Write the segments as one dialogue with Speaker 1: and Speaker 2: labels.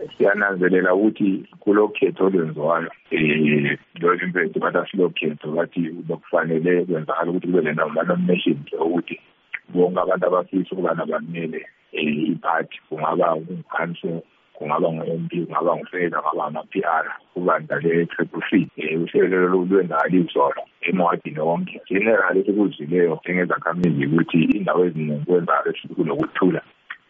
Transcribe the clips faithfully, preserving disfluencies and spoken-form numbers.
Speaker 1: siyananzelela ukuthi kulokhetho olwenziwayo eh lo impethu batasilokhetho bathi ukufanele kwenzakala ukuthi kube lena nominations ukuthi bonke abantu abafisa ukuba nabamele iphathi kungaba umkhanso kungaba ngo-M P kungaba ngufeda kungaba ama-P R kubanda le-triple C um uhlelo lwenzakala izolo emwadini wonke general esikuzileyo njengezakhamizi ukuthi indawo eziningi kwenzakala kunokuthula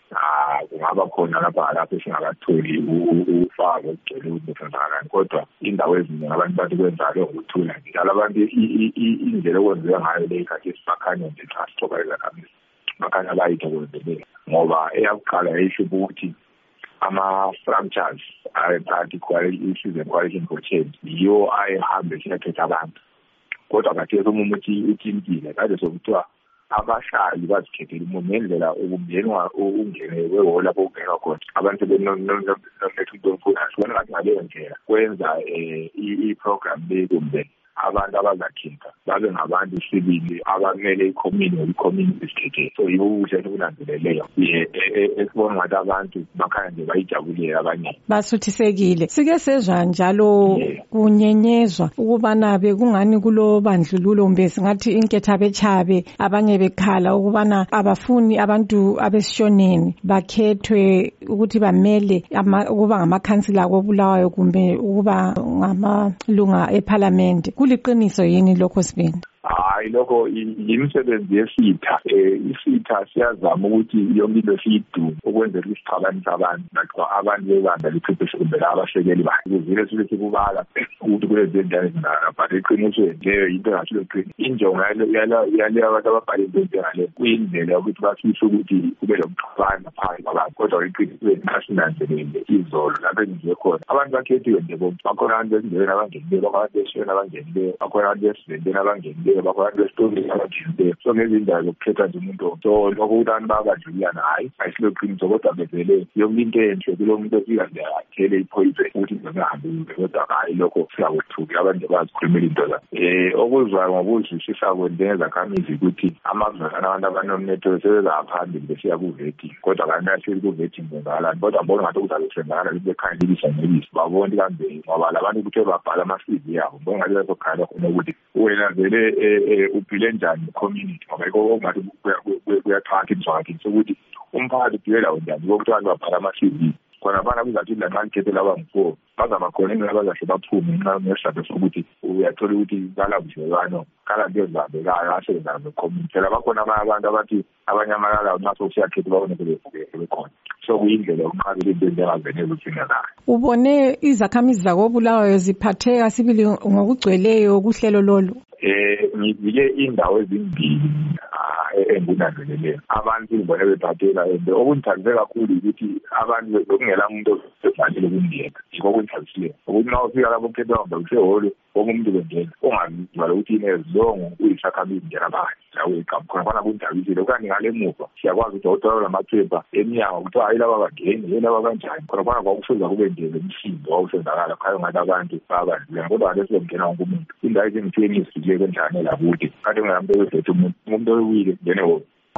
Speaker 1: ah kungaba khona lapha lapho singakatholi ufako ugcwele ukuthi kodwa indawo eziningi abantu bathi kwenzakala ukuthula njalo abantu indlela okwenziwa ngayo le ikhathi esibakhanya nje xa sixoxa izakhamizi bakhanya bayithokozelela ngoba eyakuqala yayisho ukuthi ama-structures ayephakathi issues and coalition for change yiwo ayehambe siyakhetha abantu kodwa kathesi umumo uthi uthintile kade sokuthiwa abashali bazikhethela umuntu ngendlela ukungenwa ungene weholo lapho kungenwa khona abantu benomethutomfuna sibona ngathi ngaleyo ndlela kwenza i-program le kumbe abantu abazakhetha babe ngabantu sibili abamele i-community i-community isikhethele so yibo ubuhle okunanzeleleyo esibona ngathi abantu bakhanya nje bayijabulile abanye
Speaker 2: basuthisekile. Sike sezwa njalo kunyenyezwa ukubana bekungani kulo bandlululo mbe singathi inketha bechabe abanye bekhala ukubana abafuni abantu abesishoneni bakhethwe ukuthi bamele ukuba ngamakhansila kobulawayo kumbe ukuba ngamalunga eParliament. Kuliqiniso yini lokho Sibeni?
Speaker 1: Hayi lokho yimisebenzi yesitha eh isitha siyazama ukuthi yonke into siyidu ukwenzela isixabanisa abantu naxa abantu bebanda lichiphisho kumbe abasekeli bakhe kuzile sithi kubala ukuthi kulezi ndawo ezinala but iqiniso leyo into engasho iqiniso injongo yalo yale abantu ababhale into ngale kuyindlela ukuthi bafise ukuthi kube lomxabano phakathi kwabantu kodwa iqiniso nasinanzelele izolo lapho engize khona abantu bakhethiwe nje bakhona abantu bezindlela abangenile abantu beshona abangenile bakhona abantu besivendeni abangenile bakwazi besitoli abajinde so ngezindawo zokukhetha nje umuntu so lokho utani babadlulana hayi ayisiloqiniso kodwa bevele yonke into enhle kulo muntu ofika nje athele iphoyise ukuthi ngingahambi kodwa hayi lokho siyawuthuka abantu bazikhulumela into la eh okuzwa ngokuzwisisa kwendlela zakhamizi ukuthi amazwana abantu abanominate sebezaphambili besiya ku-vetting kodwa kanti ku-vetting ngala kodwa mbona ngathi kuzabe kusenzakala bekhanyilisa ngebisi babona kambe ngoba labantu kuthe babhala ama-C V yabo mbona ngathi bazokhala khona ukuthi wena vele uphile njani community ngoba yiko ongathi kuyathakha imzwakhe sokuthi umphakathi uphila njani ukuthi abantu babhala ama-C V khona abana kuzathi la manje khethe laba ngifo bazama khona into abazahle baphume nxa ngesabe sokuthi uyathola ukuthi balabuzwano kala nto ezabekayo asebenza ne-community la bakhona abantu abathi abanye amalala nxa sokuyakhetha babone bekhona so kuyindlela yokunqabela into enjengavenele uthina nayo.
Speaker 2: Ubone izakhamizi zakobulawayo ziphatheka sibili ngokugcweleyo kuhlelo lolu?
Speaker 1: Eh ngivike indawo ezimbili engunanzeleleyo abantu ngibone bephathela ende okungithandile kakhulu ukuthi abantu bekungela umuntu osefanele ukungena yiko okungithandile ukuthi na ufika lapho ukhetha ngaba useholo omuntu bengena ongazibala ukuthi inezilongo uyisakhamizi njena bayi lawo iqhamu khona khona kundabisile okanye ngale muva siyakwazi ukuthi uthola lamathemba eminyango ukuthi hayi laba bangene laba kanjani khona khona kwakusuza kube nje umsindo wawusenzakala khayo ngathi abantu babandile kodwa leso ngena wonke umuntu indawo ezingitheni isile kanjani la kude kanti ngihambe bethu umuntu umuntu owile ngene